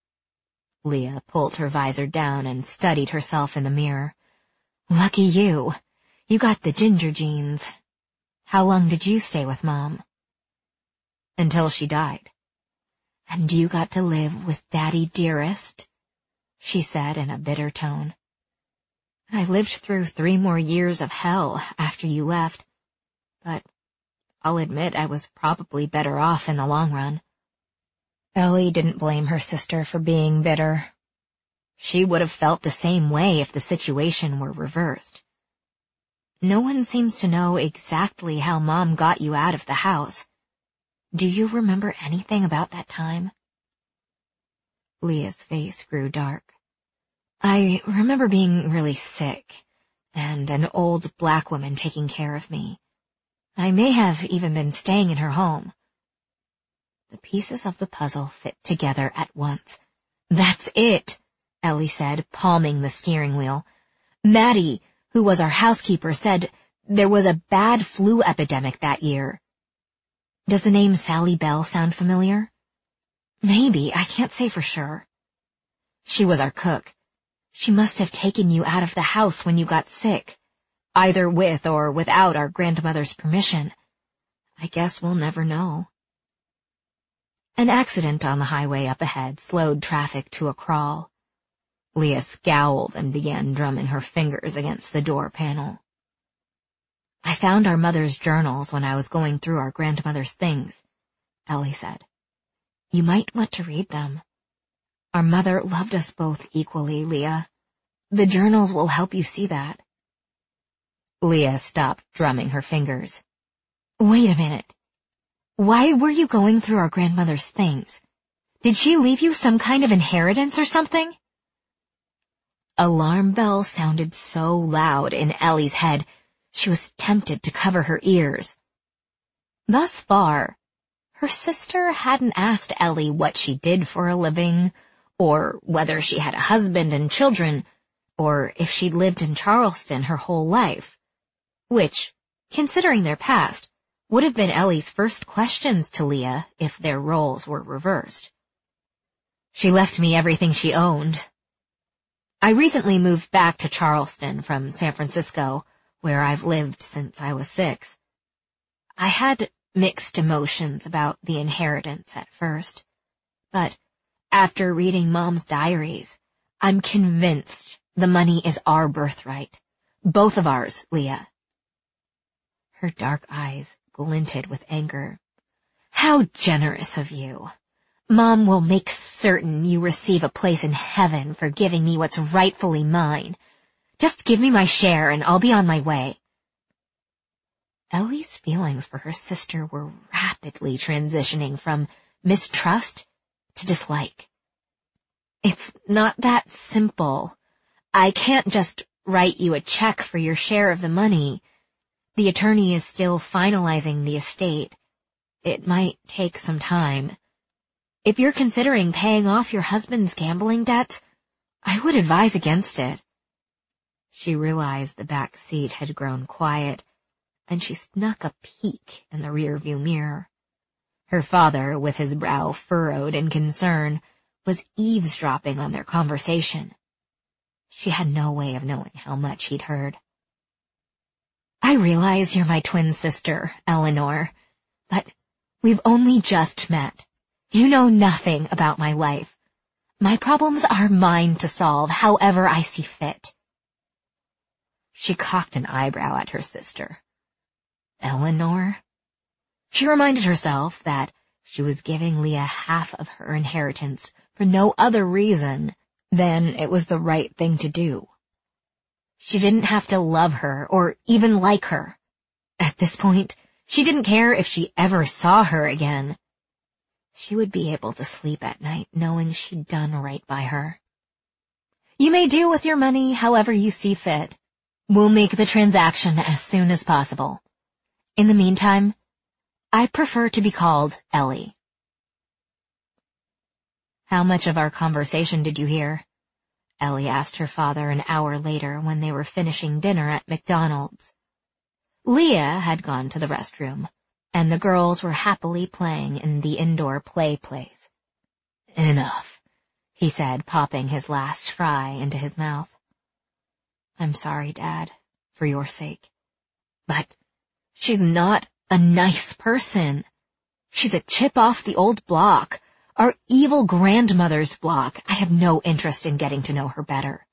Leah pulled her visor down and studied herself in the mirror. Lucky you. You got the ginger genes. How long did you stay with Mom? Until she died. And you got to live with Daddy dearest? She said in a bitter tone. I lived through three more years of hell after you left, but I'll admit I was probably better off in the long run. Ellie didn't blame her sister for being bitter. She would have felt the same way if the situation were reversed. No one seems to know exactly how Mom got you out of the house. Do you remember anything about that time? Leah's face grew dark. I remember being really sick, and an old black woman taking care of me. I may have even been staying in her home. The pieces of the puzzle fit together at once. That's it, Ellie said, palming the steering wheel. Maddie, who was our housekeeper, said there was a bad flu epidemic that year. Does the name Sally Bell sound familiar? Maybe, I can't say for sure. She was our cook. She must have taken you out of the house when you got sick, either with or without our grandmother's permission. I guess we'll never know. An accident on the highway up ahead slowed traffic to a crawl. Leah scowled and began drumming her fingers against the door panel. I found our mother's journals when I was going through our grandmother's things, Ellie said. You might want to read them. Our mother loved us both equally, Leah. The journals will help you see that. Leah stopped drumming her fingers. Wait a minute. Why were you going through our grandmother's things? Did she leave you some kind of inheritance or something? Alarm bells sounded so loud in Ellie's head, she was tempted to cover her ears. Thus far, her sister hadn't asked Ellie what she did for a living, or whether she had a husband and children, or if she'd lived in Charleston her whole life, which, considering their past, would have been Ellie's first questions to Leah if their roles were reversed. She left me everything she owned. I recently moved back to Charleston from San Francisco, where I've lived since I was six. I had mixed emotions about the inheritance at first, but after reading Mom's diaries, I'm convinced the money is our birthright. Both of ours, Leah. Her dark eyes glinted with anger. How generous of you. Mom will make certain you receive a place in heaven for giving me what's rightfully mine. Just give me my share and I'll be on my way. Ellie's feelings for her sister were rapidly transitioning from mistrust to dislike. It's not that simple. I can't just write you a check for your share of the money. The attorney is still finalizing the estate. It might take some time. If you're considering paying off your husband's gambling debts, I would advise against it. She realized the back seat had grown quiet, and she snuck a peek in the rearview mirror. Her father, with his brow furrowed in concern, was eavesdropping on their conversation. She had no way of knowing how much he'd heard. I realize you're my twin sister, Eleanor, but we've only just met. You know nothing about my life. My problems are mine to solve however I see fit. She cocked an eyebrow at her sister. Eleanor? She reminded herself that she was giving Leah half of her inheritance for no other reason than it was the right thing to do. She didn't have to love her or even like her. At this point, she didn't care if she ever saw her again. She would be able to sleep at night knowing she'd done right by her. You may do with your money however you see fit. We'll make the transaction as soon as possible. In the meantime, I prefer to be called Ellie. How much of our conversation did you hear? Ellie asked her father an hour later when they were finishing dinner at McDonald's. Leah had gone to the restroom, and the girls were happily playing in the indoor play place. Enough, he said, popping his last fry into his mouth. I'm sorry, Dad, for your sake. But she's not a nice person. She's a chip off the old block, our evil grandmother's block. I have no interest in getting to know her better.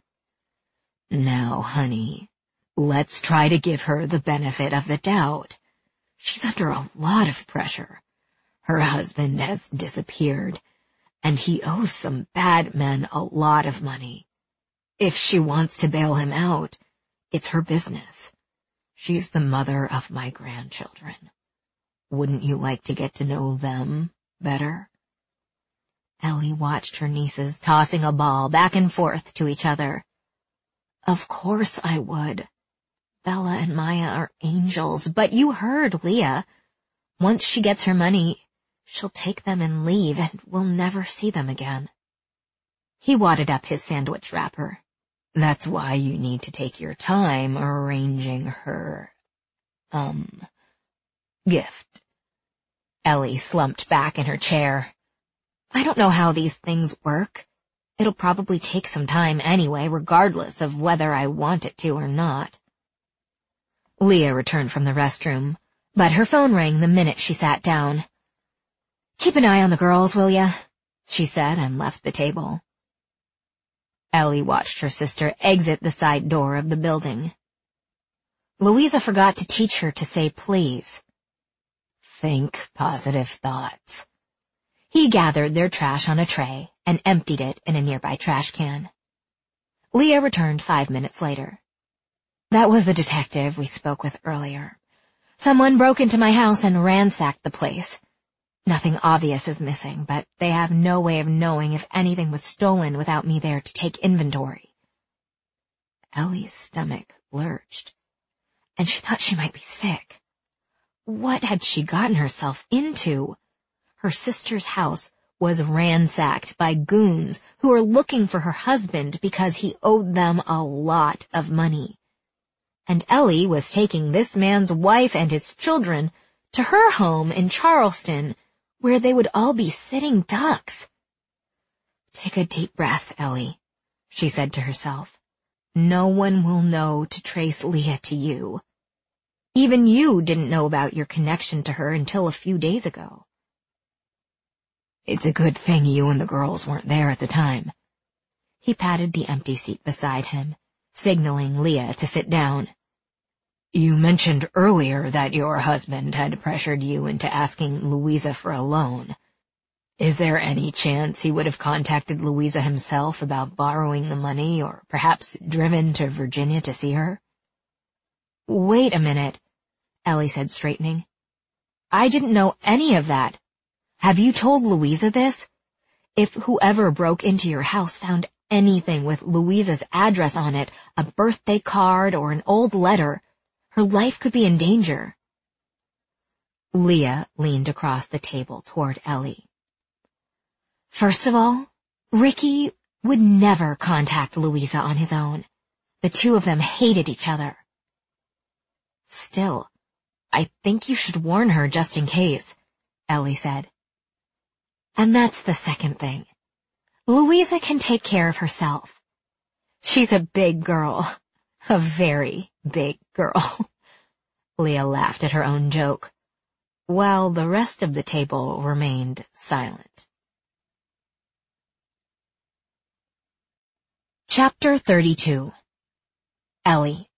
Now, honey, let's try to give her the benefit of the doubt. She's under a lot of pressure. Her husband has disappeared, and he owes some bad men a lot of money. If she wants to bail him out, it's her business. She's the mother of my grandchildren. Wouldn't you like to get to know them better? Ellie watched her nieces tossing a ball back and forth to each other. Of course I would. Bella and Maya are angels, but you heard Leah. Once she gets her money, she'll take them and leave, and we'll never see them again. He wadded up his sandwich wrapper. That's why you need to take your time arranging her, um, gift. Ellie slumped back in her chair. I don't know how these things work. It'll probably take some time anyway, regardless of whether I want it to or not. Leah returned from the restroom, but her phone rang the minute she sat down. Keep an eye on the girls, will ya? She said and left the table. Ellie watched her sister exit the side door of the building. Louisa forgot to teach her to say please. Think positive thoughts. He gathered their trash on a tray and emptied it in a nearby trash can. Leah returned five minutes later. That was the detective we spoke with earlier. Someone broke into my house and ransacked the place. Nothing obvious is missing, but they have no way of knowing if anything was stolen without me there to take inventory. Ellie's stomach lurched, and she thought she might be sick. What had she gotten herself into? Her sister's house was ransacked by goons who were looking for her husband because he owed them a lot of money. And Ellie was taking this man's wife and his children to her home in Charleston, where they would all be sitting ducks. Take a deep breath, Ellie, she said to herself. No one will know to trace Leah to you. Even you didn't know about your connection to her until a few days ago. It's a good thing you and the girls weren't there at the time. He patted the empty seat beside him, signaling Leah to sit down. You mentioned earlier that your husband had pressured you into asking Louisa for a loan. Is there any chance he would have contacted Louisa himself about borrowing the money, or perhaps driven to Virginia to see her? Wait a minute, Ellie said, straightening. I didn't know any of that. Have you told Louisa this? If whoever broke into your house found anything with Louisa's address on it, a birthday card or an old letter, her life could be in danger. Leah leaned across the table toward Ellie. First of all, Ricky would never contact Louisa on his own. The two of them hated each other. Still, I think you should warn her just in case, Ellie said. And that's the second thing. Louisa can take care of herself. She's a big girl. A very big girl. Leah laughed at her own joke, while the rest of the table remained silent. Chapter thirty-two. Ellie.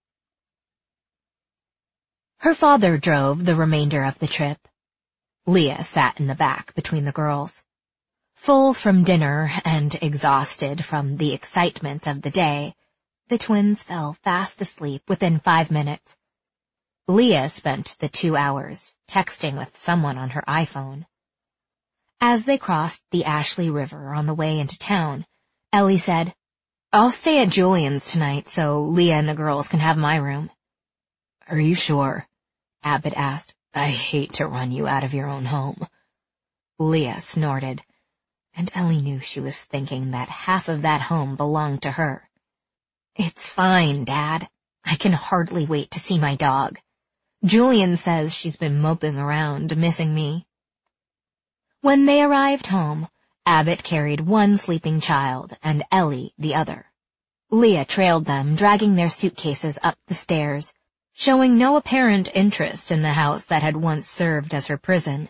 Her father drove the remainder of the trip. Leah sat in the back between the girls. Full from dinner and exhausted from the excitement of the day, the twins fell fast asleep within five minutes. Leah spent the two hours texting with someone on her iPhone. As they crossed the Ashley River on the way into town, Ellie said, I'll stay at Julian's tonight so Leah and the girls can have my room. Are you sure? Abbott asked. I hate to run you out of your own home. Leah snorted, and Ellie knew she was thinking that half of that home belonged to her. It's fine, Dad. I can hardly wait to see my dog. Julian says she's been moping around, missing me. When they arrived home, Abbott carried one sleeping child and Ellie the other. Leah trailed them, dragging their suitcases up the stairs, showing no apparent interest in the house that had once served as her prison.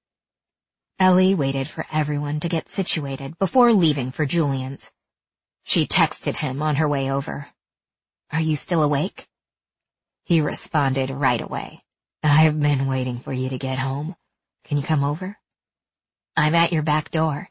Ellie waited for everyone to get situated before leaving for Julian's. She texted him on her way over. Are you still awake? He responded right away. I've been waiting for you to get home. Can you come over? I'm at your back door.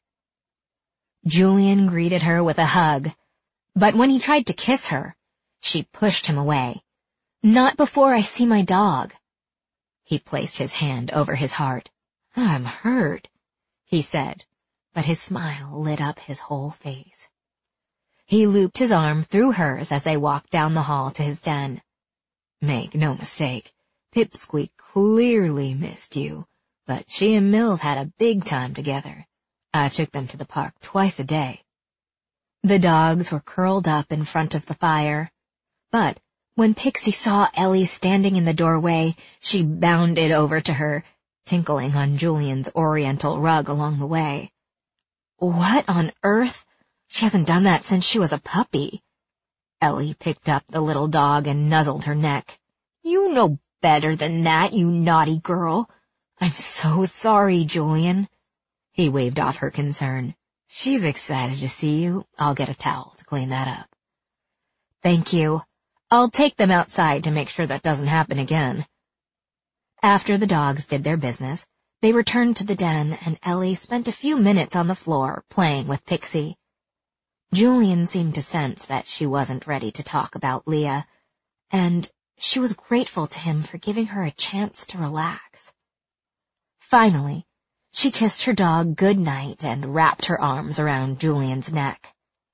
Julian greeted her with a hug, but when he tried to kiss her, she pushed him away. Not before I see my dog. He placed his hand over his heart. I'm hurt, he said, but his smile lit up his whole face. He looped his arm through hers as they walked down the hall to his den. Make no mistake, Pipsqueak clearly missed you, but she and Mills had a big time together. I took them to the park twice a day. The dogs were curled up in front of the fire, but when Pixie saw Ellie standing in the doorway, she bounded over to her, tinkling on Julian's oriental rug along the way. What on earth? She hasn't done that since she was a puppy. Ellie picked up the little dog and nuzzled her neck. You know better than that, you naughty girl. I'm so sorry, Julian. He waved off her concern. She's excited to see you. I'll get a towel to clean that up. Thank you. I'll take them outside to make sure that doesn't happen again. After the dogs did their business, they returned to the den and Ellie spent a few minutes on the floor playing with Pixie. Julian seemed to sense that she wasn't ready to talk about Leah, and she was grateful to him for giving her a chance to relax. Finally, she kissed her dog good night and wrapped her arms around Julian's neck.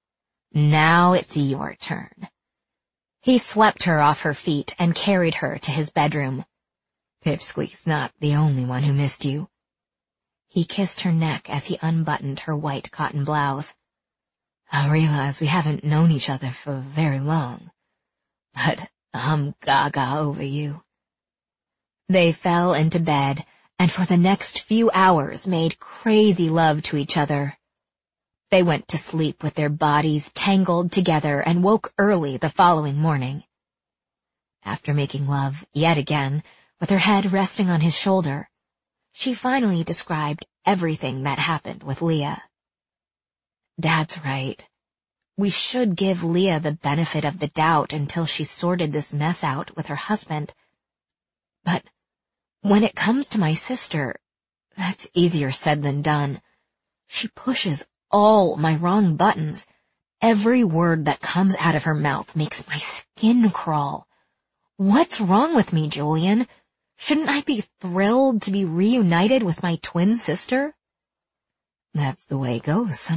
Now it's your turn. He swept her off her feet and carried her to his bedroom. Pipsqueak's not the only one who missed you. He kissed her neck as he unbuttoned her white cotton blouse. I realize we haven't known each other for very long, but I'm gaga over you. They fell into bed and for the next few hours made crazy love to each other. They went to sleep with their bodies tangled together and woke early the following morning. After making love yet again, with her head resting on his shoulder, she finally described everything that happened with Leah. Dad's right. We should give Leah the benefit of the doubt until she sorted this mess out with her husband. But when it comes to my sister, that's easier said than done. She pushes all my wrong buttons. Every word that comes out of her mouth makes my skin crawl. What's wrong with me, Julian? Shouldn't I be thrilled to be reunited with my twin sister? That's the way it goes